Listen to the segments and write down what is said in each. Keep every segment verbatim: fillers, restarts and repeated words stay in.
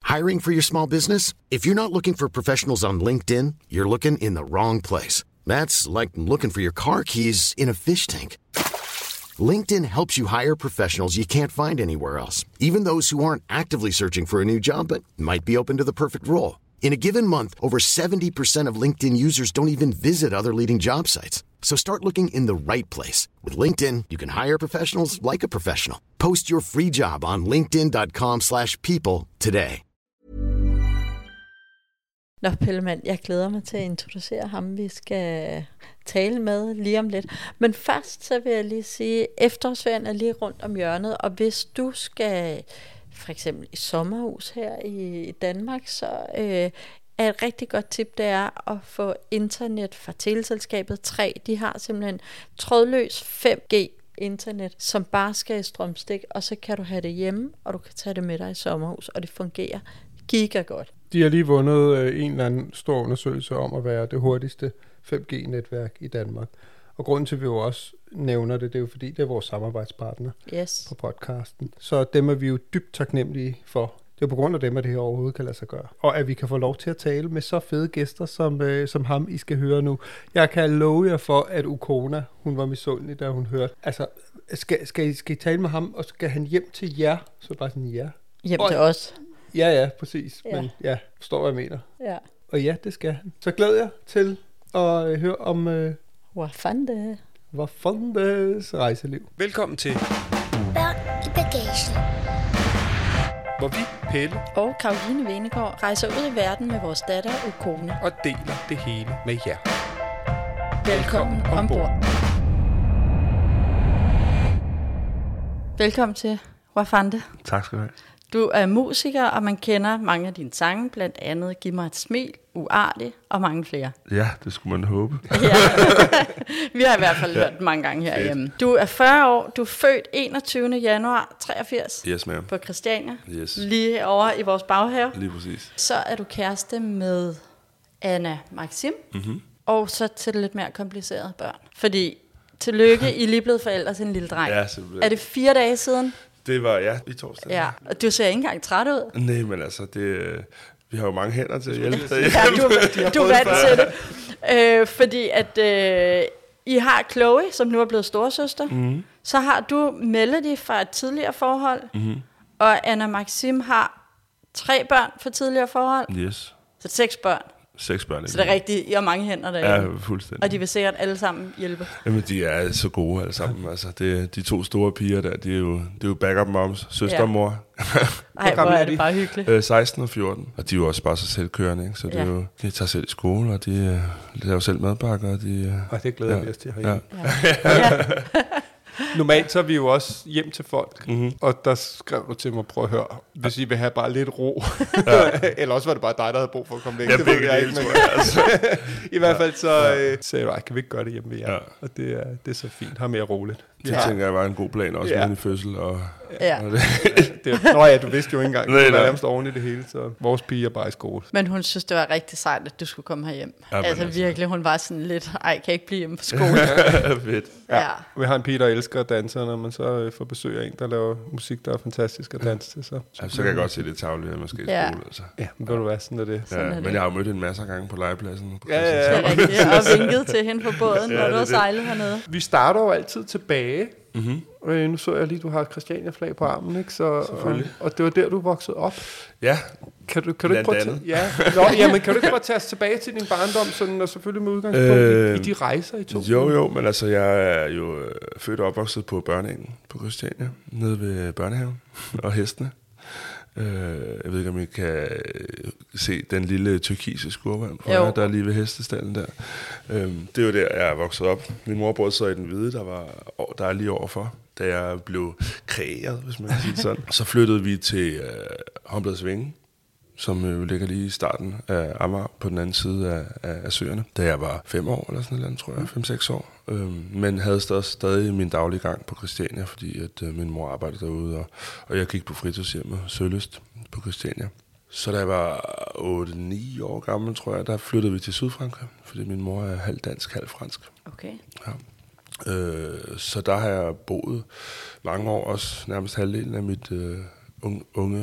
Hiring for your small business? If you're not looking for professionals on LinkedIn, you're looking in the wrong place. That's like looking for your car keys in a fish tank. LinkedIn helps you hire professionals you can't find anywhere else, even those who aren't actively searching for a new job but might be open to the perfect role. In a given month, over seventy percent of LinkedIn users don't even visit other leading job sites. So start looking in the right place. With LinkedIn, you can hire professionals like a professional. Post your free job on linkedin dot com slash people today. Nå, Pellemann, jeg glæder mig til at introducere ham, vi skal tale med lige om lidt. Men først så vil jeg lige sige, efterårsferien er lige rundt om hjørnet, og hvis du skal for eksempel i sommerhus her i Danmark, så øh, er et rigtig godt tip, det er at få internet fra teleselskabet tre. De har simpelthen trådløs fem G internet, som bare skal i strømstik, og så kan du have det hjemme, og du kan tage det med dig i sommerhus, og det fungerer giga godt. De har lige vundet øh, en eller anden stor undersøgelse om at være det hurtigste fem G netværk i Danmark. Og grunden til, at vi jo også nævner det, det er jo fordi, det er vores samarbejdspartner yes. på podcasten. Så dem er vi jo dybt taknemmelige for. Det er på grund af dem, at det her overhovedet kan lade sig gøre. Og at vi kan få lov til at tale med så fede gæster, som, øh, som ham, I skal høre nu. Jeg kan love jer for, at Ukona, hun var misundelig, da hun hørte. Altså, skal, skal, I, skal I tale med ham, og skal han hjem til jer? Så bare sådan, ja. Hjem til os. Ja, ja, præcis. Ja. Men ja, forstår, hvad jeg mener. Ja. Og ja, det skal han. Så glæder jeg til at øh, høre om øh, Wafande. Wafandes rejseliv. Velkommen til Børn i bagagen. hvor vi, Pelle og Caroline Venegård rejser ud i verden med vores datter Ukona og deler det hele med jer. Velkommen, Velkommen ombord. Velkommen til Wafande. Tak skal du have. Du er musiker, og man kender mange af dine sange, blandt andet Giv mig et smil, Uartig og mange flere. Ja, det skulle man håbe. Ja. Vi har i hvert fald hørt mange gange herhjemme. Du er fyrre år, du er født enogtyvende januar treogfirs Yes, ma'am. på Christiania, Yes. lige over i vores baghave. Lige præcis. Så er du kæreste med Anna Maxim, Mm-hmm. og så til det lidt mere komplicerede børn. Fordi, tillykke, I er lige blevet forældre til en lille dreng. Ja, simpelthen. Er det fire dage siden? Det var, ja, i torsdag. Ja, og du ser ikke engang træt ud. Nej, men altså, det, øh, vi har jo mange hænder til at hjælpe. Ja, du, du er vant til det. Øh, fordi at øh, I har Chloe, som nu er blevet storesøster. Mm-hmm. Så har du Melody fra et tidligere forhold. Mm-hmm. Og Anna Maxim har tre børn fra tidligere forhold. Yes. Så seks børn. Seks børn. Så det er rigtigt, I har mange hænder derinde. Ja, fuldstændig. Og de vil sikkert alle sammen hjælpe. Jamen, de er så gode alle sammen. Altså, det, de to store piger der, de er jo, det er jo backup moms, søster ja. og mor. Ej, hvor er det bare hyggeligt. Øh, seksten og fjorten. Og de er jo også bare så selvkørende, ikke? Så det ja. er jo, de tager selv i skole, og de, de laver selv madpakker. Og de, og det glæder ja. vi os til herhjemme. Ja. Ja. Normalt så er vi jo også hjem til folk, mm-hmm. og der skrev du til mig, prøv at høre, hvis I vil have bare lidt ro, ja. eller også var det bare dig, der havde brug for at komme væk. Ja, det begge jeg dele, ikke, men tror jeg. Altså. I hvert fald så ja. øh, sagde du, kan vi ikke gøre det hjemme ved jer? Ja. Og det er, det er så fint, har mere roligt. Det ja. tænker jeg var en god plan, også ja. med en fødsel. Og, ja. og det. det, nå ja, du vidste jo ikke engang, nej, du var nej. nærmest oven i det hele, så vores pige er bare i skole. Men hun synes, det var rigtig sejt, at du skulle komme herhjem. Ja, altså, altså virkelig, hun var sådan lidt, ej, kan jeg ikke blive hjemme på skole? Fedt. Ja. ja. Vi har en pige, der elsker at danse, når man så øh, får besøg af en, der laver musik, der er fantastisk at danse til. Så, ja, så kan jeg godt se det tavligt, at man skal i ja. skole. Altså. Ja, men ved du hvad, sådan er det. Ja, sådan er men det. jeg har jo mødt en masse gange på legepladsen. På ja, ja, ja. Det er og vinket til hende på båden, ja, når du har det. sejlet hernede. Vi starter jo altid tilbage. Mm-hmm. Øh, nu så jeg lige, du har et Christiania-flag på armen, ikke? Så, og, og det var der, du voksede op. Ja, kan du, kan du ikke prøve at ja. Nå, jamen, kan du ikke prøve at tage os tilbage til din barndom, sådan, og selvfølgelig med udgangspunkt øh, i, i de rejser, I tog? Jo, jo, men altså, jeg er jo øh, født og opvokset på børneengen på Christiania, nede ved børnehaven og hestene. Øh, jeg ved ikke, om I kan se den lille tyrkise skurvand, der er lige ved hestestallen der. Øh, det er jo der, jeg er vokset op. Min mor boede så i den hvide, der, var, der er lige overfor, da jeg blev kreeret, hvis man kan sige det sådan. Så flyttede vi til øh, Håndbladsvinge, som jo ligger lige i starten af Amager, på den anden side af, af, af søerne, da jeg var fem år eller sådan noget, tror jeg, fem-seks år. Øhm, men havde stadig, stadig min daglige gang på Christiania, fordi at øh, min mor arbejdede derude, og, og jeg gik på fritidshjemmet Søløst på Christiania. Så da jeg var otte ni år gammel, tror jeg, der flyttede vi til Sydfrankrig, fordi min mor er halv dansk, halv fransk. Okay. Ja. Øh, så der har jeg boet mange år, også nærmest halvdelen af mit øh, unge, unge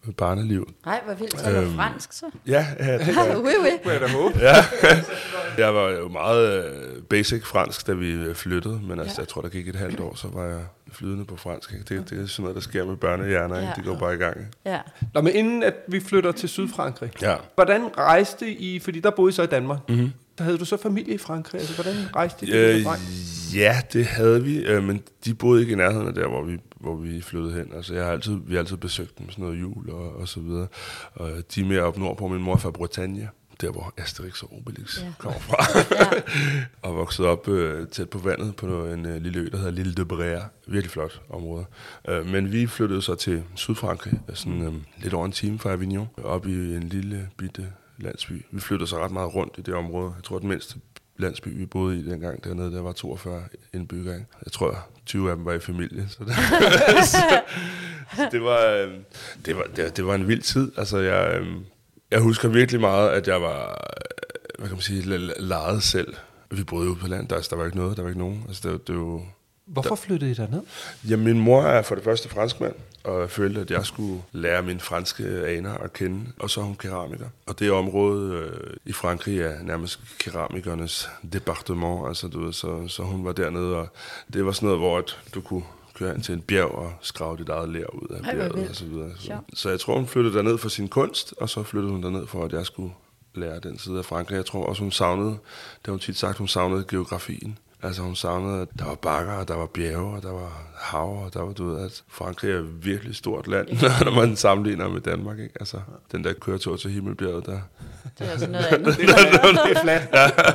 barneliv. Nej, hvor vildt. Taler du Øhm, fransk så? Ja, ja, det Ah, oui, oui. Hvad er der håb? Ja, jeg var jo meget øh, basic fransk, da vi flyttede, men altså, Ja. jeg tror, der gik et halvt år, så var jeg flydende på fransk. Ikke? Det, det er sådan noget, der sker med børnehjerner, ikke? Ja. Det går bare i gang. Ikke? Ja. Nå, men inden at vi flytter til Sydfrankrig, Ja. hvordan rejste I, fordi der boede I så i Danmark, Mm-hmm. der havde du så familie i Frankrig, altså hvordan rejste I det? Øh, derfra? ja, det havde vi, øh, men de boede ikke i nærheden af der, hvor vi, hvor vi flyttede hen. Altså, jeg har altid, vi har altid besøgt dem, sådan noget jul og, og så videre. Og de er mere op nordpå. Min mor er fra Bretagne, der hvor Asterix og Obelix Ja. ja. kommer fra. Ja. Og vokset op øh, tæt på vandet på en øh, lille ø, der hedder Lille de Bréa. Virkelig flot område. Øh, men vi flyttede så til Sydfrankrig, sådan øh, lidt over en time fra Avignon, op i en lille bitte landsby. Vi flyttede så ret meget rundt i det område. Jeg tror, den mindste landsby, vi boede i dengang dernede, der var toogfyrre indbyggere. Ikke? Jeg tror, tyve af dem var i familie. Så det, så, så det, var, øh, det, var, det, det var en vild tid. Altså, jeg, øh, jeg husker virkelig meget, at jeg var, øh, hvad kan man sige, lejet selv. Vi boede jo på land, der, der var ikke noget, der var ikke nogen. Altså, det, det var jo... Hvorfor flyttede I derned? Jamen, min mor er for det første franskmand, og jeg følte, at jeg skulle lære mine franske aner at kende. Og så er hun keramiker. Og det område øh, i Frankrig er nærmest keramikernes departement. Altså, du ved, så, så hun var dernede, og det var sådan noget, hvor at du kunne køre ind til en bjerg og skrave dit eget ler ud af Ej, hvor bjerget vildt. og så videre. Så, Sjov. så jeg tror, hun flyttede derned for sin kunst, og så flyttede hun derned for, at jeg skulle lære den side af Frankrig. Jeg tror også, hun savnede, det har hun tit sagt, hun savnede geografien. Altså hun savnede, at der var bakker, og der var bjerge, og der var hav, og der var, du ved, at Frankrig er et virkelig stort land, når man sammenligner med Danmark, ikke? Altså, den der køretur til Himmelbjerget, der... Det er altså noget andet. Det er, det er flat.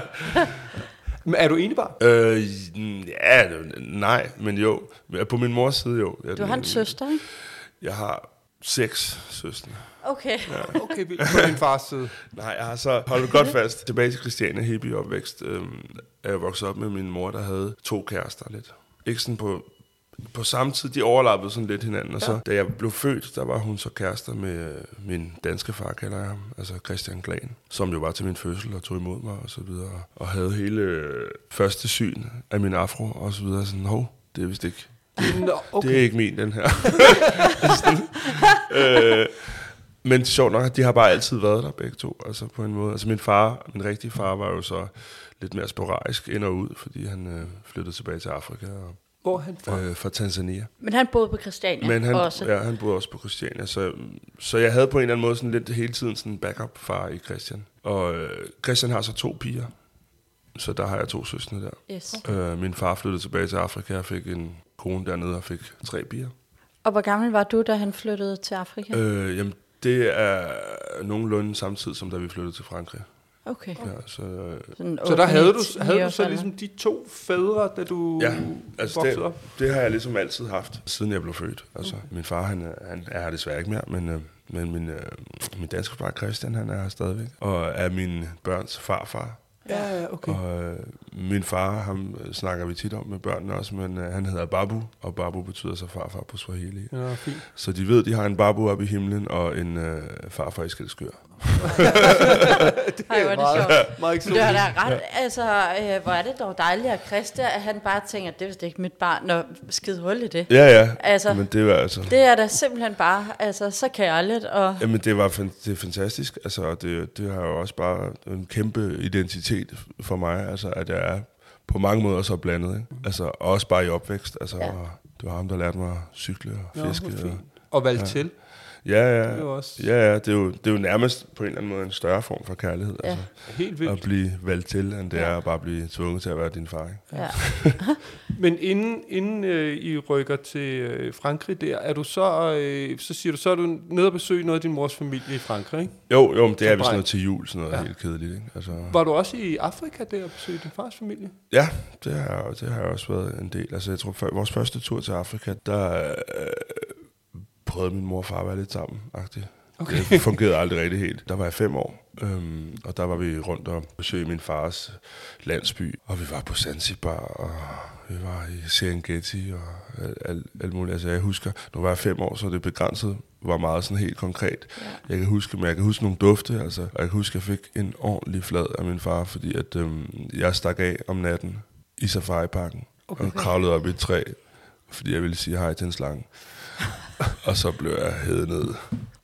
Men er du enebarn? Øh, ja, nej, men jo. På min mors side, jo. Jeg, Du har en søster, ikke? Jeg har seks søstre. Okay. Ja. Okay, vildt. På din fars side. Nej, jeg har så holdt godt fast. Tilbage til Christiania, hippie opvækst. Øhm, er jeg vokset op med min mor, der havde to kærester lidt. Ikke sådan på, på samme tid, de overlappede sådan lidt hinanden. Og så, da jeg blev født, der var hun så kærester med min danske far, kalder jeg ham. Altså Christian Glan, som jo var til min fødsel og tog imod mig og så videre. Og havde hele øh, første syn af min afro og så videre. Sådan, hov, det er vist ikke. Nå, okay. Det er ikke min, den her. sådan, øh, Men sjovt nok, de har bare altid været der begge to, altså på en måde. Altså min far, min rigtige far, var jo så lidt mere sporadisk ind og ud, fordi han øh, flyttede tilbage til Afrika. Og, Hvor er han fra? øh, fra Tanzania. Men han boede på Christiania Men han, også. ja, han boede også på Christiania, så, så jeg havde på en eller anden måde sådan lidt hele tiden sådan en backup-far i Christian. Og øh, Christian har så to piger, så der har jeg to søstre der. Yes. Øh, min far flyttede tilbage til Afrika og fik en kone dernede og fik tre piger. Og hvor gammel var du, da han flyttede til Afrika? Øh, jamen, det er nogenlunde samtidig, som da vi flyttede til Frankrig. Okay. Ja, så, øh, Sådan Så der otte, havde du, ni havde du år så gammel. ligesom de to fædre, da du ja, altså voksede det, op? det har jeg ligesom altid haft, siden jeg blev født. Altså, okay. Min far, han, er- han er her desværre ikke mere, men, øh, men min, øh, min danske far Christian, han er her stadigvæk. Og er min børns farfar. Ja, ja, okay. Og øh, min far, ham øh, snakker vi tit om med børnene også, men øh, han hedder Babu, og Babu betyder så farfar på Swahili. Ja, fint. Så de ved, de har en Babu oppe i himlen, og en øh, farfar i Skælskør. Ej, hvor er det sjovt. Meget Men det er da ret, altså, øh, hvor er det dog dejligt at Christian, at han bare tænker, det er vist ikke mit barn, og skide hul i det. Ja, ja, Altså, men det var altså... Det er da simpelthen bare, altså, så kærligt, og Jamen, det var fan- det er fantastisk. Altså, og det, det har jo også bare en kæmpe identitet for mig, altså, at jeg er på mange måder så blandet, ikke? Altså, også bare i opvækst. Altså, Ja. ja. Det var ham, der lærte mig at cykle og fiske. Nå, og, fint. Og valgte Ja. til. ja, ja. Det er jo også- Ja, ja. Det er, jo, det er jo nærmest på en eller anden måde en større form for kærlighed. Ja. Altså, Helt vildt. at blive valgt til, end det Ja. er at bare blive tvunget til at være din far, ikke? ja. Men inden, inden øh, I rykker til øh, Frankrig der, er du så, øh, så siger du, så er du nede og besøge noget af din mors familie i Frankrig, ikke? Jo, jo, men det Så er vist dreng. noget til jul, sådan noget Ja. ja. helt kedeligt, ikke? Altså, Var du også i Afrika der og besøge din fars familie? ja, det har, det har også været en del. Altså, jeg tror, for vores første tur til Afrika, der øh, prøvede min mor og far at være lidt sammen, agtigt. Okay. Det fungerede aldrig rigtig helt. Der var jeg fem år, øhm, og der var vi rundt og besøgte min fars landsby, og vi var på Zanzibar, og vi var i Serengeti og alt, alt, alt muligt. Altså, jeg husker, nu var jeg fem år, så det begrænset var meget sådan helt konkret. Ja. Jeg kan huske, men jeg kan huske nogle dufte, altså, og jeg kan huske, at jeg fik en ordentlig flad af min far, fordi at, øhm, jeg stak af om natten i safariparken, okay. og kravlede op i et træ, fordi jeg ville sige hej til en slange. Og så blev jeg hævet ned.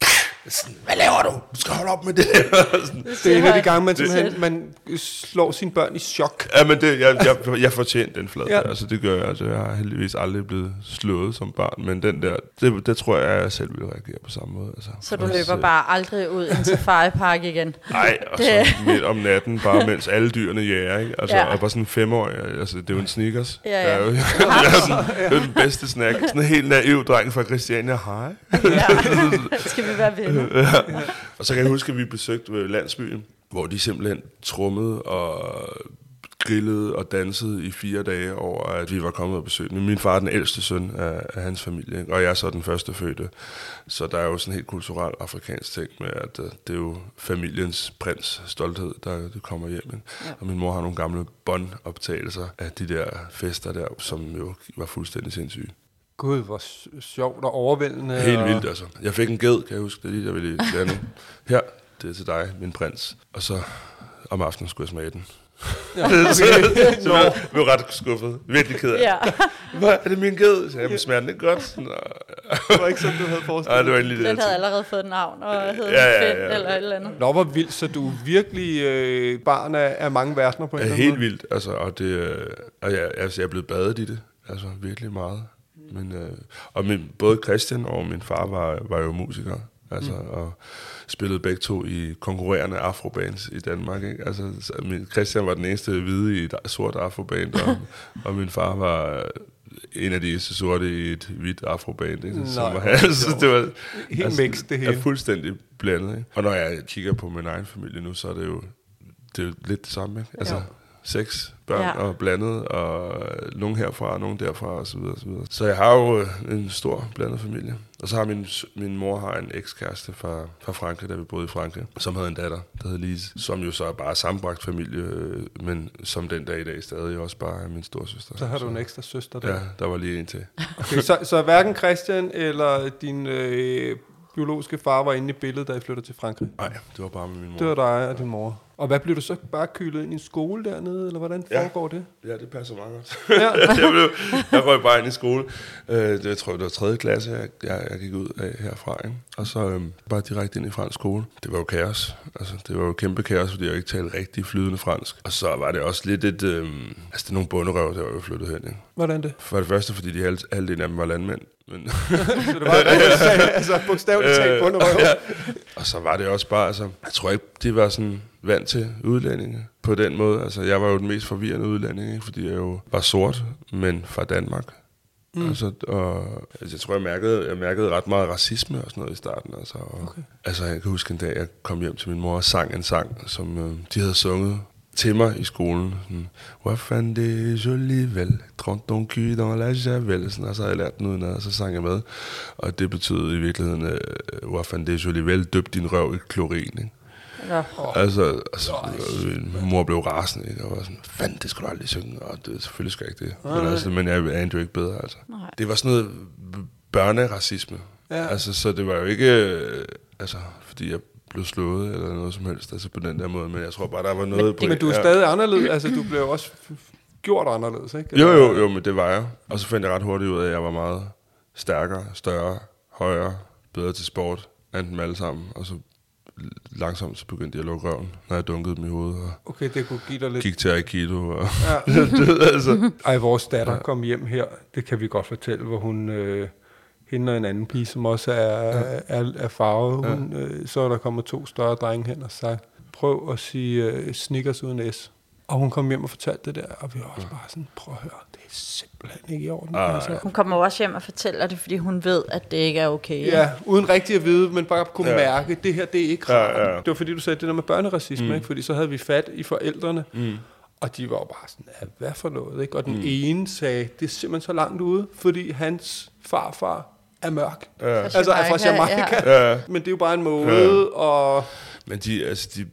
Sådan, hvad laver du? Du skal holde op med det der. Sådan. Det er en af de gange, man, simpelthen, man slår sine børn i chok. Ja, men det, jeg, jeg, jeg fortjente den flad. Ja. Altså, det gør jeg. Altså, jeg har heldigvis aldrig blevet slået som barn, men den der, det, det tror jeg, jeg selv ville reagere på samme måde. Altså, Så du løber bare aldrig ud ind til Farepark igen? Nej, og så midt om natten, bare mens alle dyrene jager, ikke? Altså, Ja. og bare sådan en femårig, altså, det er jo en Snickers. Ja, ja. Jeg er jo, jeg er sådan, det er den bedste snack. Sådan en helt naiv dreng fra Christiania. Hej. Ja. Skal vi være venner? Ja. Og så kan jeg huske, at vi besøgte landsbyen, hvor de simpelthen trummede og grillede og dansede i fire dage over, at vi var kommet og besøgte. Men min far er den ældste søn af, af hans familie, ikke? Og jeg er så den første fødte. Så der er jo sådan en helt kulturel afrikansk ting med, at uh, det er jo familiens prins stolthed, der det kommer hjem. Ikke? Ja. Og min mor har nogle gamle båndoptagelser af de der fester der, som jo var fuldstændig sindssyge. Gud, hvor sjovt og overvældende. Helt og... vildt, altså. Jeg fik en ged, kan jeg huske, det er lige, jeg ville lære nu. Her, det er til dig, min prins. Og så om aftenen skulle jeg smage den. Ja, okay. så så jeg blev ret skuffet. Virkelig ked af. Ja. Hvad er det min ged? Så jeg smager den ikke godt. Det var ikke sådan, du havde forestillet. Nej, det var egentlig det. Den havde allerede fået navn, og hed Ja, ja, Finn ja. eller et eller andet. Nå, hvor vildt, så du er virkelig øh, barn af, af mange verdener på en Det er eller anden helt vildt, altså, og det, øh, og jeg, altså, jeg er blevet badet i det, altså virkelig meget. Men, øh, og min, både Christian og min far var, var jo musikere, altså, mm. og spillede begge to i konkurrerende afrobands i Danmark. Ikke? Altså, så min, Christian var den eneste hvide i et sort afroband, og, og min far var en af de eneste sorte i et hvidt afroband. Ikke? Så, Nej, var, altså, det var Helt altså, mixed, det hele. er fuldstændig blandet. Ikke? Og når jeg kigger på min egen familie nu, så er det jo, det er jo lidt det samme. Ikke? Altså, Jo. seks børn Ja. og blandet, og nogen herfra, og nogen derfra, og så videre, og så videre. Så jeg har jo en stor blandet familie. Og så har min, min mor har en ekskæreste fra, fra Frankrig, da vi boede i Frankrig, som havde en datter, der hed Lise, som jo så er bare sammenbragt familie, men som den dag i dag stadig også bare er min storsøster. Så har du en ekstra søster der. Ja, der var lige en til. Okay, så, så hverken Christian eller din øh, biologiske far var inde i billedet, da I flyttede til Frankrig? Nej, det var bare med min mor. Det var dig og din mor. Og hvad blev du så bare kylet ind i en skole dernede, eller hvordan Ja. foregår det? Ja, det passer meget godt. Ja. jeg, blev, jeg røg bare ind i skole. Øh, det, jeg tror, det var tredje klasse, jeg, jeg, jeg gik ud af herfra. Ikke? Og så øh, bare direkte ind i fransk skole. Det var jo kaos. Altså, det var jo kæmpe kaos, fordi jeg ikke talte rigtig flydende fransk. Og så var det også lidt et... Øh, altså, det er nogle bunderøv, der var jo flyttet hen. Ikke? Hvordan det? For det første, fordi de halv, halvdelen af dem var landmænd. Men Så det var altså bogstaveligt talt bunderøv. Ja. Og så var det også bare... Altså, jeg tror ikke, de var sådan vant til udlændinge på den måde. Altså, jeg var jo den mest forvirrende udlænding, ikke? Fordi jeg jo var sort, men fra Danmark. Mm. Altså, og, altså, jeg tror, jeg mærkede, jeg mærkede ret meget racisme og sådan noget i starten. Altså, og, okay. altså jeg kan huske en dag, jeg kom hjem til min mor og sang en sang, som øh, de havde sunget til mig i skolen. Hvor fanden det joli vel, trente ton cul dans la javel. Sådan, og så havde jeg lært den udenad, og så sang jeg med. Og det betød i virkeligheden, øh, hvor fanden det joli vel, døb din røv i klorin, ikke? Ja. Altså, altså min mor blev rasende, ikke? Og var sådan, fanden, det skulle du aldrig synge. Og det, selvfølgelig skal jeg ikke det. Men, altså, men jeg anede jo ikke bedre, altså. Nej. Det var sådan noget børneracisme. Ja. Altså, så det var jo ikke, øh, altså, fordi jeg blev slået eller noget som helst, altså på den der måde. Men jeg tror bare, der var noget... på Men du er ja. stadig anderledes, altså du blev også gjort anderledes, ikke? Jo, jo, jo, men det var jeg. Og så fandt jeg ret hurtigt ud af, at jeg var meget stærkere, større, højere, bedre til sport, end dem alle sammen. Og så langsomt så begyndte jeg at lukke røven, når jeg dunkede dem i hovedet. Og Okay, det kunne give dig lidt... gik til Aikido. Og Ja. det, altså. Ej, vores datter kom hjem her, det kan vi godt fortælle, hvor hun... Øh, hende og en anden pige, som også er, ja. er, er farvet. Hun, øh, så er der kommet to større drenge hen og sagt, prøv at sige øh, Snickers uden S. Og hun kom hjem og fortalte det der, og vi var også bare sådan, prøv at høre, det er simpelthen ikke i orden. Ej. Altså. Hun kommer også hjem og fortæller det, fordi hun ved, at det ikke er okay. Ja, uden rigtig at vide, men bare kunne Ja. mærke, det her, det er ikke rart. Ja, ja. Det var fordi, du sagde det der med børneracisme, Mm. ikke? Fordi så havde vi fat i forældrene, Mm. og de var jo bare sådan, ja, hvad for noget, ikke? Og den Mm. ene sagde, det er simpelthen så langt ude, fordi hans farfar er mørk. Ja. Altså er fra Jamaica. Ja. Ja. Men det er jo bare en måde, ja. og... Men de, altså, de,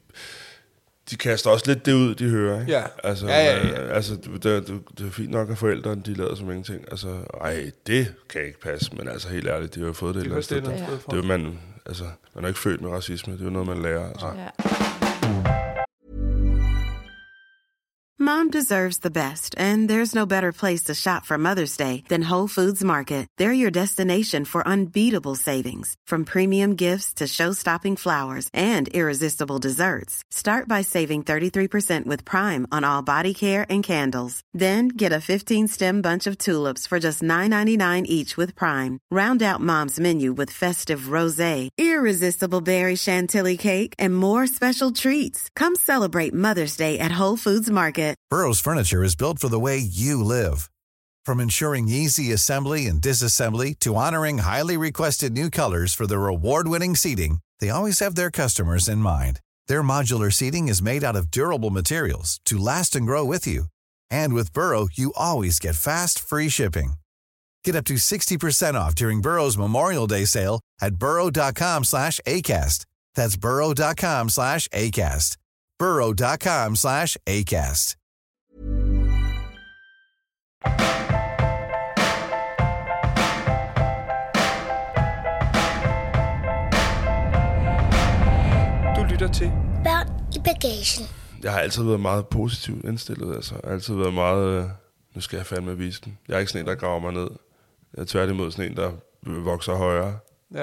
de kaster også lidt det ud, de hører, ikke? Ja. Altså, Ja, ja, ja. øh, altså det, det, det er fint nok, at forældrene, de lader som ingenting. Altså, ej, det kan ikke passe, men altså helt ærligt, de har jo fået det et Det eller andet var sted. det, Det, der det er jo, man, altså, man er ikke født med racisme, det er jo noget, man lærer. Altså. Ja. Mom Mom deserves the best, and there's no better place to shop for Mother's Day than Whole Foods Market. They're your destination for unbeatable savings, from premium gifts to show-stopping flowers and irresistible desserts. Start by saving thirty-three percent with Prime on all body care and candles. Then get a fifteen-stem bunch of tulips for just nine ninety-nine each with Prime. Round out Mom's menu with festive rosé, irresistible berry chantilly cake, and more special treats. Come celebrate Mother's Day at Whole Foods Market. Burrow's furniture is built for the way you live. From ensuring easy assembly and disassembly to honoring highly requested new colors for their award-winning seating, they always have their customers in mind. Their modular seating is made out of durable materials to last and grow with you. And with Burrow, you always get fast, free shipping. Get up to sixty percent off during Burrow's Memorial Day sale at burrow.com slash ACAST. That's burrow.com slash ACAST. burrow.com slash ACAST. Du lytter til Børn i bagagen. Jeg har altid været meget positivt indstillet, altså. Jeg har altid været meget, øh, nu skal jeg fandme vise den. Jeg er ikke sådan en, der graver mig ned. Jeg er tværtimod sådan en, der vokser højere. Ja,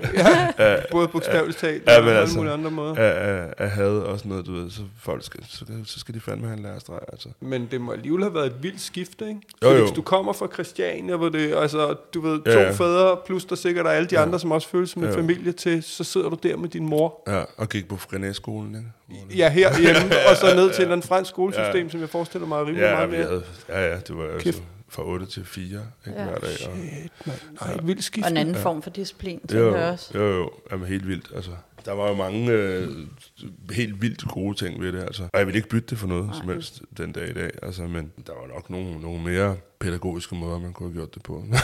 ja. Både bogstaveligt talt ja, og på alle altså, mulige andre måder. Af, af, af had og sådan noget, du ved, så folk skal, så, så skal de fandme have en lærestreg, altså. Men det må alligevel have været et vildt skifte, ikke? Jo, jo. Hvis du kommer fra Christiania, hvor det, altså, du ved, to ja, ja. fædre, plus der sikkert er alle de ja. andre, som også føles som en ja. familie til, så sidder du der med din mor. Ja, og gik på René-skolen, ikke? Ja, herhjemme, og så ned til en fransk skolesystem, ja. som jeg forestiller mig er rimelig ja, meget mere. Havde, ja, ja, det var jo så fra otte til fire, ikke, ja. hver dag. Og, Shit, man. Nej, et vildt skifte. Og en anden ja. form for disciplin, jo, tænker jeg også. Jo, jo, jamen helt vildt, altså. Der var jo mange øh, helt vildt gode ting ved det, altså. Og jeg vil ikke bytte det for noget, Nej. som helst den dag i dag, altså. Men der var nok nogle, nogle mere pædagogiske måder, man kunne have gjort det på.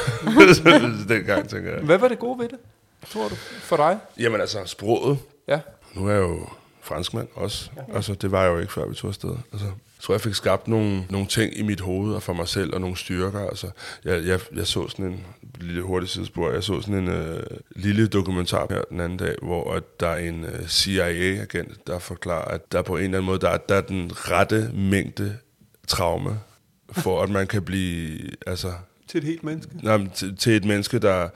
Dengang, tænker jeg. Hvad var det gode ved det, tror du, for dig? Jamen altså, sproget. Ja. Nu er jeg jo franskmand også. Ja, ja. Altså, det var jeg jo ikke, før vi tog afsted. Altså, jeg tror, jeg fik skabt nogle, nogle ting i mit hoved og for mig selv, og nogle styrker. Altså, jeg, jeg, jeg så sådan en lille hurtig sidespor. Jeg så sådan en øh, lille dokumentar her den anden dag, hvor at der er en øh, C I A-agent, der forklarer, at der på en eller anden måde, der, der er den rette mængde traume, for at man kan blive... altså til et helt menneske? Nej, til, til et menneske, der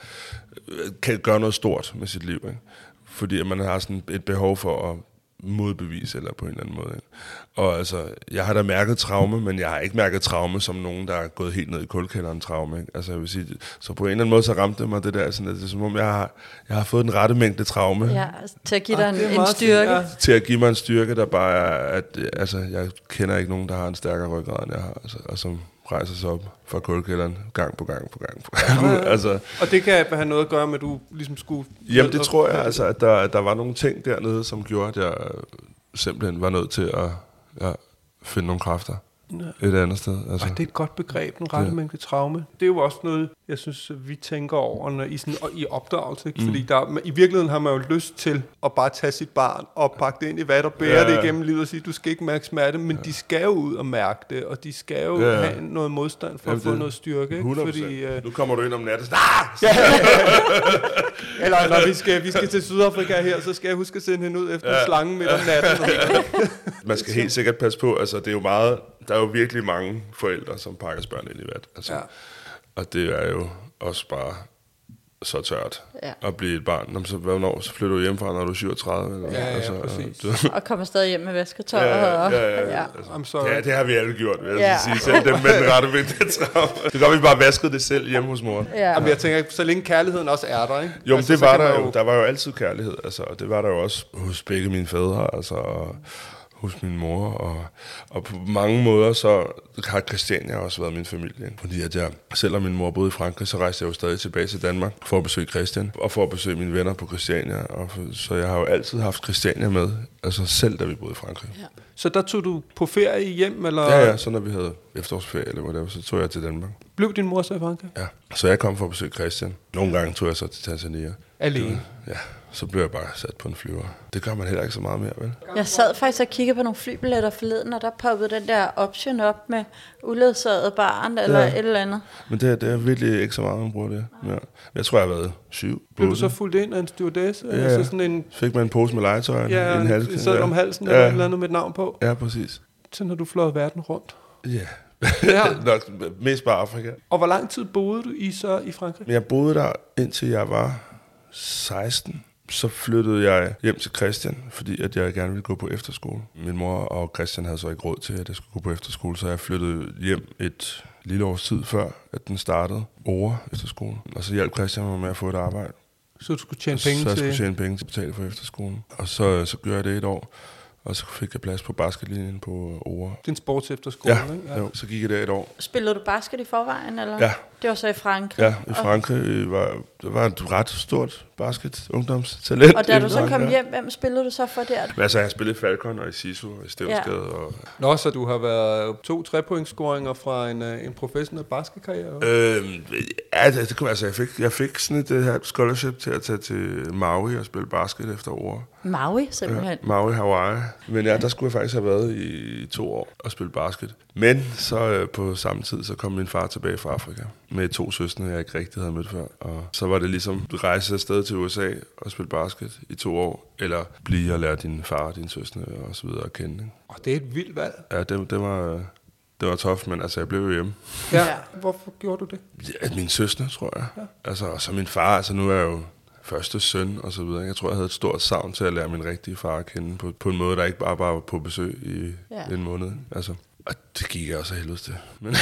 kan gøre noget stort med sit liv, ikke? Fordi at man har sådan et behov for at modbevise, eller på en eller anden måde. Ikke? Og altså, jeg har da mærket traume, men jeg har ikke mærket traume som nogen, der er gået helt ned i kulkælderen traume. Ikke? Altså, jeg vil sige, så på en eller anden måde, så ramte det mig det der, sådan, at det er som om, jeg har, jeg har fået den rette mængde traume. Ja, til at give dig ah, en, en styrke. Ja. Til at give mig en styrke, der bare er, at altså, jeg kender ikke nogen, der har en stærkere ryggrad, end jeg har, altså, og som rejser sig op fra kulkælderen gang på gang på gang på gang. Ja, ja. altså, og det kan have noget at gøre med, at du ligesom skulle... Jamen, det tror jeg, altså, at der, der var nogle ting dernede, som gjorde, at jeg simpelthen var nødt til at ja, finde nogle kræfter ja. et andet sted. Altså. Ej, det er et godt begreb, den rette ja. mængde traume. Det er jo også noget, jeg synes, vi tænker over når i, sådan, i opdragelse. Mm. Fordi der, i virkeligheden har man jo lyst til at bare tage sit barn og pakke det ind i vat og bære ja. det igennem livet og sige, du skal ikke mærke smerte, men ja. de skal jo ud og mærke det, og de skal jo ja. have noget modstand for Jamen, at få det, noget styrke. Ikke? Fordi, uh... nu kommer du ind om natten. Ja. Eller når vi skal, vi skal til Sydafrika her, så skal jeg huske at sende hende ud efter ja. slangen midt om natten. Man skal helt sikkert passe på, altså det er jo meget, der er jo virkelig mange forældre, som pakker børn ind i vat. Altså, ja. Og det er jo også bare så tørt ja. at blive et barn. Jamen, så, hvornår, så flytter du hjemmefra, når du er syvogtredive? Eller, ja, ja, altså, præcis. Du... og kommer stadig hjem med vasketøj. Ja, ja, og... ja, ja, ja. Altså, ja, det har vi alle gjort, vil jeg ja. sige. Selv dem med den rette vintertraume. Det gør, vi bare vaskede det selv hjemme hos mor. Ja. Jamen, jeg tænker, så længe kærligheden også er der, ikke? Jo, altså, det var der jo. Der var jo altid kærlighed, altså, og det var der jo også hos begge mine fædre, altså... Og hos min mor, og, og på mange måder så har Christiania også været min familie. Ikke? Fordi at jeg, selvom min mor boede i Frankrig, så rejste jeg jo stadig tilbage til Danmark for at besøge Christian, og for at besøge mine venner på Christiania. Og for, så jeg har jo altid haft Christiania med, altså selv da vi boede i Frankrig. Ja. Så der tog du på ferie hjem, eller? Ja, ja, så når vi havde efterårsferie, eller whatever, så tog jeg til Danmark. Blev din mor så i Frankrig? Ja, så jeg kom for at besøge Christian. Nogle gange tog jeg så til Tanzania. Alene? Ja. Så blev jeg bare sat på en flyver. Det gør man heller ikke så meget mere, vel? Jeg sad faktisk og kiggede på nogle flybilletter forleden, og der poppede den der option op med uledsaget barn eller ja. et eller andet. Men det, det er virkelig ikke så meget, man bruger det. Ja. Jeg tror, jeg har været syv. Blev du så fuldt ind af en stewardesse? Ja, altså sådan en... fik man en pose med legetøj. Ja, en halsen, sad ja. om halsen ja. eller et eller andet med et navn på. Ja, præcis. Så når du fløjet verden rundt. Ja, Ja. nok mest bare Afrika. Og hvor lang tid boede du i så i Frankrig? Men jeg boede der indtil jeg var seksten. Så flyttede jeg hjem til Christian, fordi at jeg gerne ville gå på efterskole. Min mor og Christian havde så ikke råd til, at jeg skulle gå på efterskole, så jeg flyttede hjem et lille års tid før, at den startede over efterskolen. Og så hjalp Christian mig med at få et arbejde. Så du skulle tjene penge så jeg til... skulle tjene penge til at betale for efterskolen. Og så, så gjorde jeg det et år, og så fik jeg plads på basketlinjen på Ore. Det er en sports efterskole, Ja, ikke? ja. Jo, så gik jeg der et år. Spillede du basket i forvejen, eller? Ja. Det var så i Frankrig? Ja, i Frankrig var der var et ret stort basket-ungdomstalent. Og da du i så kom Frankrig. hjem, hvem spillede du så for der? Men altså, jeg spillede i Falcon og i Sisu og i Stevnsgade. Ja. Og... Nå, så du har været to tre-pointscoringer fra en, en professionel basketkarriere? Øhm, ja, det, det kunne, altså, jeg fik, jeg fik sådan et uh, her scholarship til at tage til Maui og spille basket efter år. Maui, simpelthen? Ja, Maui, Hawaii. Men ja, der skulle jeg faktisk have været i to år og spille basket. Men så øh, på samme tid, så kom min far tilbage fra Afrika med to søstre, jeg ikke rigtig havde mødt før. Og så var det ligesom, du rejse afsted til U S A og spille basket i to år, eller blive og lære din far og dine søstre og så videre at kende. Ikke? Og det er et vildt valg. Ja, det, det var... Det var tough, men altså, jeg blev jo hjemme. Ja. Ja. Hvorfor gjorde du det? Ja, min søstre, tror jeg. Ja. Altså, og så min far, altså nu er jeg jo første søn og så videre. Jeg tror, jeg havde et stort savn til at lære min rigtige far at kende på, på en måde, der ikke bare var på besøg i ja. en måned. Altså, og det gik jeg også helvede til. Men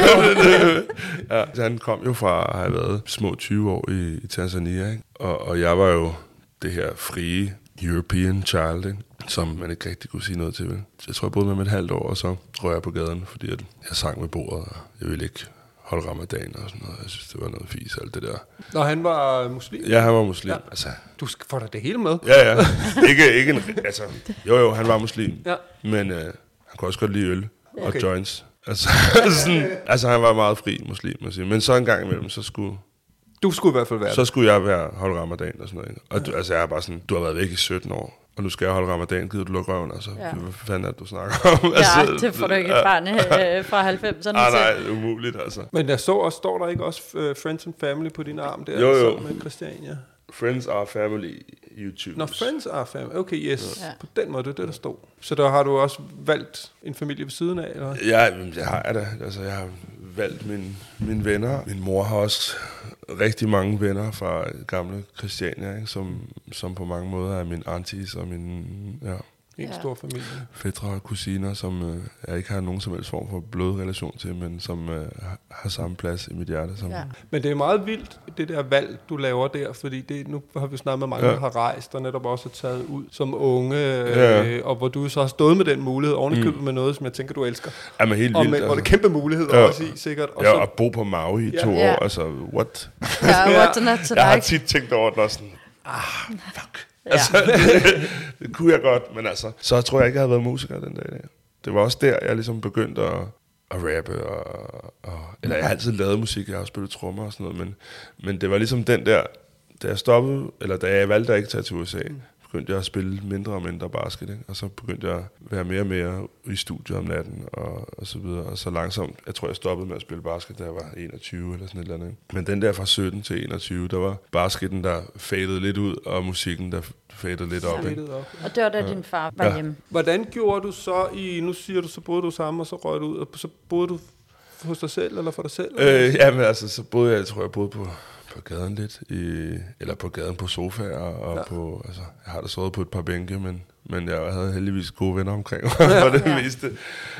ja, han kom jo fra at have været små tyve år i, i Tanzania, ikke? Og, og jeg var jo det her frie European child, ikke? Som man ikke rigtig kunne sige noget til. Vel? Jeg tror, jeg boede med ham et halvt år, og så røg jeg på gaden, fordi at jeg sang ved bordet, og jeg ville ikke holde ramadan og sådan noget. Jeg synes, det var noget fis, alt det der. Når han var muslim? Ja, han var muslim. Ja. Altså, du får da det hele med. Ja, ja. Ikke, ikke en, altså, jo, jo, han var muslim. Ja. Men øh, han kunne også godt lide øl og okay. joints. Altså, sådan, altså, han var meget fri muslim, må sige. Men så en gang imellem, så skulle... Du skulle i hvert fald være Så skulle jeg være holde ramadan og sådan noget. Og ja. du, altså, jeg er bare sådan, du har været væk i sytten år. Og nu skal jeg holde ramadan, gider du lukke røven, altså. Ja. Hvad fanden er det, du snakker om? Ja, altså, det får du ikke et barn øh, fra halvfemserne ah, nej, det er umuligt, altså. Men der så også, står der ikke også uh, Friends and Family på din arm der? Jo, jo. Med Christiania? Friends are family, YouTube. Nå, Friends are family. Okay, yes. Ja. På den måde, det er det, der stod. Så der har du også valgt en familie ved siden af, eller? Ja, det har jeg da. Altså, jeg har valgt mine, mine venner. Min mor har også rigtig mange venner fra gamle Christiania, ikke? Som, som på mange måder er min aunties og min... Ja. En ja. stor familie. Fætre og kusiner, som øh, jeg ikke har nogen som helst form for blodrelation til, men som øh, har samme plads i mit hjerte. Som ja. Men det er meget vildt, det der valg, du laver der, fordi det, nu har vi snakket med mange, ja. der har rejst, og netop også har taget ud som unge, ja. øh, og hvor du så har stået med den mulighed, ovenikøbet mm. med noget, som jeg tænker, du elsker. Ja, men helt og vildt. med, altså. Og det er kæmpe muligheder ja. også i, sikkert. Og ja, så, og bo på Maui i ja. to ja. år, altså, what? Ja, what not to jeg har like. tit tænkt over det, og sådan, ah, fuck. Ja. Altså, det, det kunne jeg godt, men altså, så tror jeg ikke, jeg havde været musiker den dag. Det var også der, jeg ligesom begyndte at, at rappe, og, og, eller jeg har altid lavet musik, jeg har spillet trommer og sådan noget, men, men det var ligesom den der, da jeg stoppede, eller da jeg valgte at ikke tage til U S A, begyndte jeg at spille mindre og mindre basket, ikke? Og så begyndte jeg at være mere og mere i studiet om natten, og, og så videre, og så langsomt, jeg tror, jeg stoppede med at spille basket, da jeg var enogtyve eller sådan et eller andet. Men den der fra sytten til enogtyve, der var basketen, der fadede lidt ud, og musikken, der fadede lidt op, ikke? Og det var da ja. din far var ja. hjemme. Hvordan gjorde du så i, nu siger du, så boede du sammen, og så røg du ud, og så boede du hos dig selv, eller for dig selv? Øh, ja, men altså, så boede jeg, jeg tror, jeg boede på... på gaden lidt, i, eller på gaden på sofaer, og ja. på, altså, jeg har da sovet på et par bænke, men, men jeg havde heldigvis gode venner omkring mig, for det ja. meste.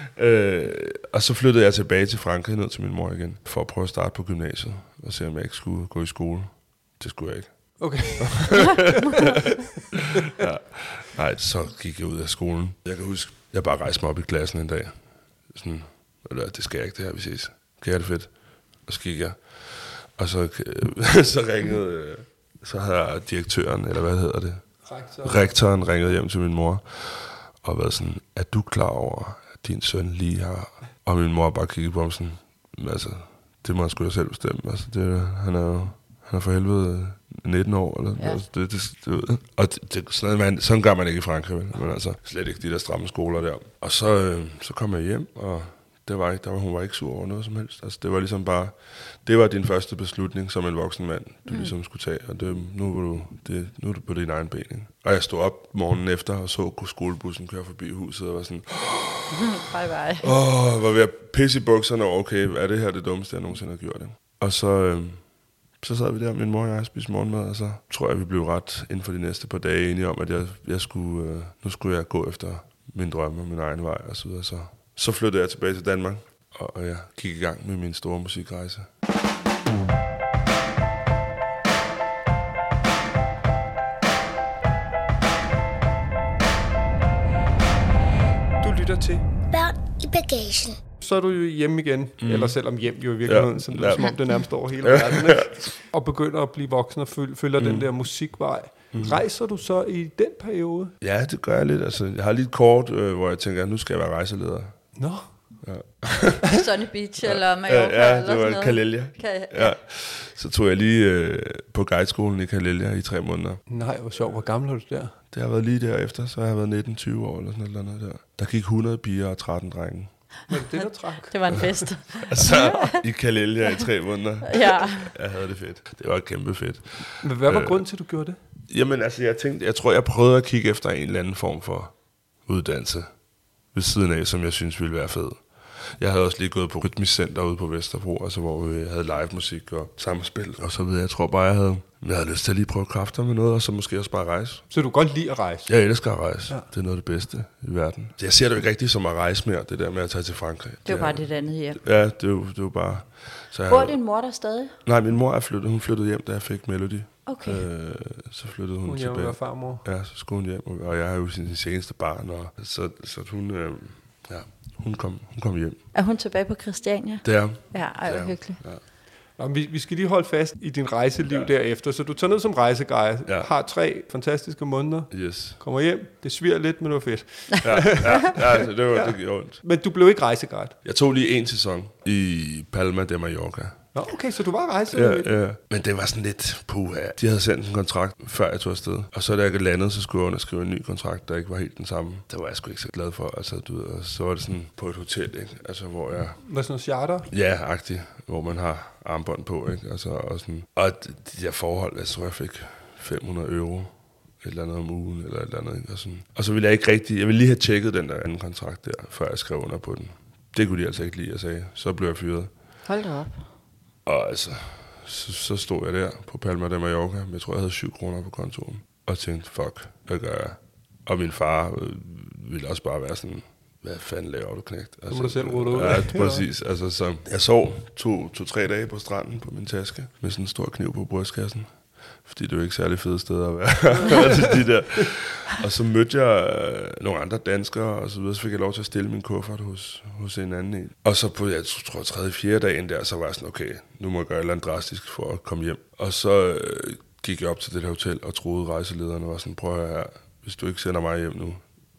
Øh, og så flyttede jeg tilbage til Frankrig, ned til min mor igen, for at prøve at starte på gymnasiet, og se om jeg ikke skulle gå i skole. Det skulle jeg ikke. Okay. ja. Nej, så gik jeg ud af skolen. Jeg kan huske, jeg bare rejste mig op i klassen en dag. Sådan, eller det skal jeg ikke, det her, vi ses. Kan jeg det fedt? Og så gik jeg. Og så, så ringede, så havde direktøren, eller hvad hedder det? Rektoren. Rektoren ringede hjem til min mor, og var sådan, er du klar over, at din søn lige har... Og min mor bare kiggede på ham sådan, altså, det må han sgu da selv bestemme. Altså, det, han er jo, han er for helvede nitten år, eller ja. altså, det, det, det, og det, det, sådan, man, sådan gør man ikke i Frankrig, men altså, slet ikke de der stramme skoler der. Og så, øh, så kom jeg hjem, og Det var ikke, der var, hun var ikke sur over noget som helst. Altså, det var ligesom bare, det var din første beslutning som en voksen mand, du mm. ligesom skulle tage, og det, nu, var du, det, nu er du på din egen ben. Ikke? Og jeg stod op morgenen efter og så skolebussen køre forbi huset og var sådan, bye bye. Åh, var ved at pisse i bukserne over, okay, er det her det dummeste, jeg nogensinde har gjort? Ikke? Og så, øh, så sad vi der, min mor og jeg spiste morgenmad, og så tror jeg, vi blev ret inden for de næste par dage enige om, at jeg, jeg skulle, øh, nu skulle jeg gå efter min drømme og min egen vej og så videre. Så, så flyttede jeg tilbage til Danmark, og jeg gik i gang med min store musikrejse. Du lytter til Børn i bagagen. Så er du jo hjemme igen, mm. eller selvom hjem jo i virkeligheden, ja. Så det er ja. som om det nærmest over hele verden, ikke? Og begynder at blive voksen og følger, følger mm. den der musikvej. Mm. Rejser du så i den periode? Ja, det gør jeg lidt. Altså, jeg har lige et kort, øh, hvor jeg tænker, at nu skal jeg være rejseleder. Nå. Ja. Sunny Beach eller Mallorca? Ja, eller det var Calella. Kan, ja. Ja. Så tog jeg lige øh, på guideskolen i Calella i tre måneder. Nej, hvor sjovt. Hvor gammel er du der? Det har været lige derefter, så har jeg været nitten tyve år eller sådan noget, noget der. Der gik hundrede piger og tretten drenge. Men det, der trak. Det var en fest. Altså, i Calella i tre måneder. Ja. Jeg havde det fedt. Det var kæmpe fedt. Men hvad var øh, grunden til, at du gjorde det? Jamen, altså, jeg tænkte, jeg tror, jeg prøvede at kigge efter en eller anden form for uddannelse ved siden af, som jeg synes ville være fed. Jeg havde også lige gået på Rytmisk Center ude på Vesterbro, altså hvor vi havde live musik og samspil og så videre. Jeg tror bare, jeg havde, jeg havde lyst til at lige prøve kræfter med noget, og så måske også bare rejse. Så du godt lide at rejse? Jeg elsker at rejse. Ja. Det er noget af det bedste i verden. Jeg ser det jo ikke rigtigt som at rejse mere, det der med at tage til Frankrig. Det er jo bare dit andet hjem. Ja, det er jo, det er jo bare... Så Bor jeg, din mor der stadig? Nej, min mor er flyttet. Hun flyttede hjem, da jeg fik Melody. Okay. Øh, så flyttede hun, hun tilbage. Hun hjem farmor? Ja, så skulle hun hjem, og jeg har jo sin seneste barn, og så, så hun... Øh, ja, hun kom, hun kom hjem. Er hun tilbage på Christiania? Det er. Ja, ej, hvor hyggeligt. Ja. Nå, vi, vi skal lige holde fast i din rejseliv ja. derefter. Så du tager ned som rejseguide, ja. har tre fantastiske måneder, yes. kommer hjem, det sviger lidt, men det var fedt. Ja, ja, ja det, var, ja. det gjorde ondt. Men du blev ikke rejseguide? Jeg tog lige en sæson i Palma de Mallorca. Nå, okay, så du var rejseguide? Ja, ja, men det var sådan lidt puha. De havde sendt en kontrakt, før jeg tog afsted. Og så da jeg landede, så skulle jeg underskrive en ny kontrakt, der ikke var helt den samme. Det var jeg sgu ikke så glad for. Altså, du ved, og så var det sådan på et hotel, ikke? Altså, hvor jeg... Hvad sådan noget charter? Ja, agtigt. Hvor man har armbånd på, ikke? Altså, og sådan... Og de der forhold, jeg tror, jeg fik fem hundrede euro et eller andet om ugen, eller et eller andet, ikke? Og, sådan. Og så ville jeg ikke rigtig... Jeg ville lige have tjekket den der anden kontrakt der, før jeg skrev under på den. Det kunne de altså ikke lide, jeg sagde. Så blev jeg fyret. Hold da op. Og altså, så, så stod jeg der på Palma de Mallorca, men jeg tror, jeg havde syv kroner på kontoen, og tænkte, fuck, hvad gør jeg? Og min far øh, ville også bare være sådan, hvad fanden laver du, knægt? Altså, du må du selv rydde ud. Ja, præcis. Altså, så jeg sov to, to, tre dage på stranden på min taske, med sådan en stor kniv på brystkassen. Fordi det er jo ikke særlig fede steder at være. altså, de der. Og så mødte jeg øh, nogle andre danskere, og så videre, så fik jeg lov til at stille min kuffert hos, hos en anden en. Og så på, jeg tror, tredje, fjerde dagen der, så var jeg sådan, okay, nu må jeg gøre et eller andet drastisk for at komme hjem. Og så øh, gik jeg op til det her hotel og troede rejselederne var sådan, prøv at høre her, hvis du ikke sender mig hjem nu,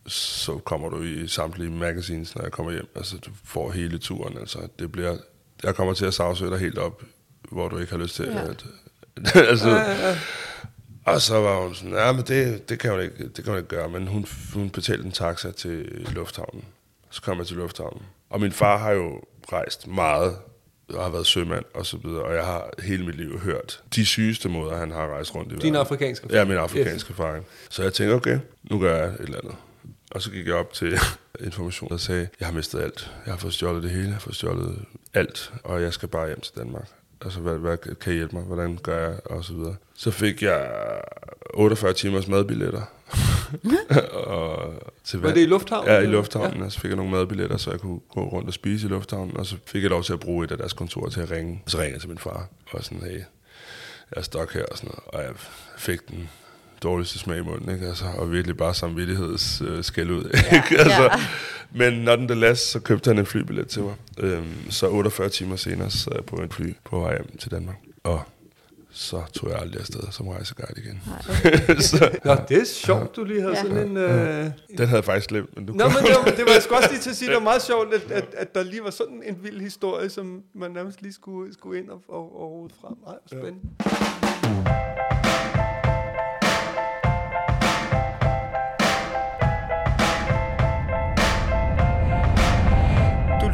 så kommer du i samtlige magazines, når jeg kommer hjem. Altså, du får hele turen, altså, det bliver, jeg kommer til at sagsøge dig helt op, hvor du ikke har lyst til ja. at... altså, ja, ja, ja. Og så var hun sådan, ja, men det, det, kan hun ikke, det kan hun ikke gøre, men hun, hun betalte en taxa til lufthavnen. Så kom jeg til lufthavnen. Og min far har jo rejst meget, og har været sømand og så videre, og jeg har hele mit liv hørt de sygeste måder, han har rejst rundt i verden. Din afrikanske far? Ja, min afrikanske yes. far. Så jeg tænkte, okay, nu gør jeg et eller andet. Og så gik jeg op til information, der sagde, jeg har mistet alt. Jeg har fået stjålet det hele, jeg har fået stjålet alt, og jeg skal bare hjem til Danmark. Altså, hvad, hvad kan I hjælpe mig? Hvordan gør jeg? Og så videre. Så fik jeg otteogfyrre timers madbilletter. og til var det i lufthavnen? Ja, i lufthavnen. Ja. Og så fik jeg nogle madbilletter, så jeg kunne gå rundt og spise i lufthavnen. Og så fik jeg lov til at bruge et af deres kontorer til at ringe. Så ringede jeg til min far. Og sådan, hey, jeg er stok her og sådan noget. Og jeg fik den dårligste smag i munden, ikke? Altså, og virkelig bare samvittigheds øh, skæld ud. Ja, altså, ja. Men når den der last, så købte han en flybillet til mig. Øhm, så otteogfyrre timer senere sad jeg på en fly på vej hjem til Danmark. Og så tog jeg aldrig afsted som rejseguide igen. så, Nå, det er sjovt, du lige havde ja. sådan en... Øh... Den havde jeg faktisk glemt. Men du Nå, men det var, det var jeg sgu også lige til at sige, det var meget sjovt, at, at, at der lige var sådan en vild historie, som man nærmest lige skulle, skulle ind og, og, og rode frem. Ej, spændende. Ja.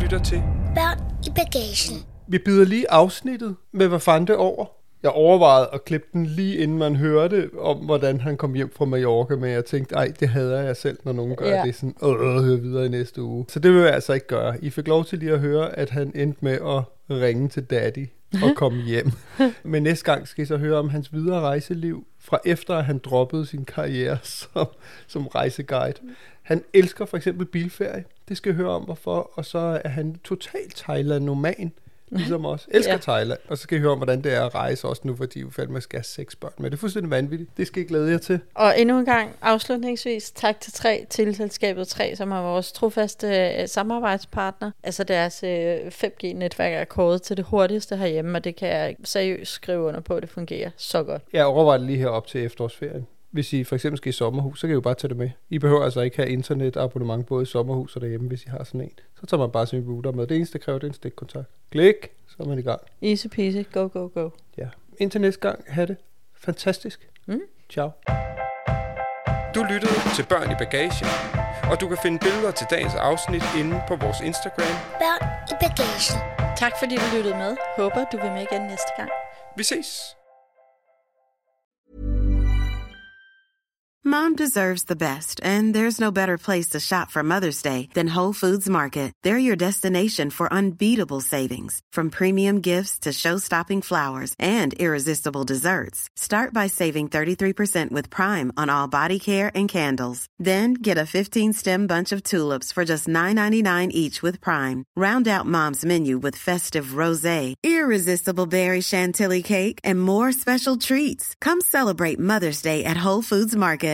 lytter til Børn i bagagen. Vi byder lige afsnittet med Vafante over. Jeg overvejede at klippe den lige inden man hørte om, hvordan han kom hjem fra Mallorca, men jeg tænkte, ej, det hader jeg selv, når nogen gør ja. det sådan, åh, hør videre i næste uge. Så det vil jeg altså ikke gøre. I fik lov til lige at høre, at han endte med at ringe til daddy og komme hjem. Men næste gang skal I så høre om hans videre rejseliv, fra efter at han droppede sin karriere som, som rejseguide. Han elsker for eksempel bilferie. Det skal I høre om, hvorfor. Og så er han totalt Thailand-noman, ligesom os. Elsker ja. Thailand. Og så skal I høre om, hvordan det er at rejse også nu, fordi vi fandme skal have seks børn. Men det er fuldstændig vanvittigt. Det skal I glæde jer til. Og endnu en gang afslutningsvis tak til tre, til selskabet tre, som er vores trofaste øh, samarbejdspartner. Altså deres øh, fem G-netværk er kåret til det hurtigste herhjemme, og det kan jeg seriøst skrive under på, at det fungerer så godt. Jeg overvejer det lige her op til efterårsferien. Hvis I for eksempel skal i sommerhus, så kan I jo bare tage det med. I behøver altså ikke have internetabonnement både i sommerhus og derhjemme, hvis I har sådan en. Så tager man bare sin router med. Det eneste, der kræver, det er en stikkontakt. Klik, så er man i gang. Easy peasy, go, go, go. Ja. Indtil næste gang, have det fantastisk. Mm. Ciao. Du lyttede til Børn i bagagen, og du kan finde billeder til dagens afsnit inde på vores Instagram. Børn i bagagen. Tak fordi du lyttede med. Håber du vil med igen næste gang. Vi ses! Mom deserves the best, and there's no better place to shop for Mother's Day than Whole Foods Market. They're your destination for unbeatable savings, from premium gifts to show-stopping flowers and irresistible desserts. Start by saving thirty-three percent with Prime on all body care and candles. Then get a fifteen-stem bunch of tulips for just nine ninety-nine each with Prime. Round out Mom's menu with festive rosé, irresistible berry chantilly cake, and more special treats. Come celebrate Mother's Day at Whole Foods Market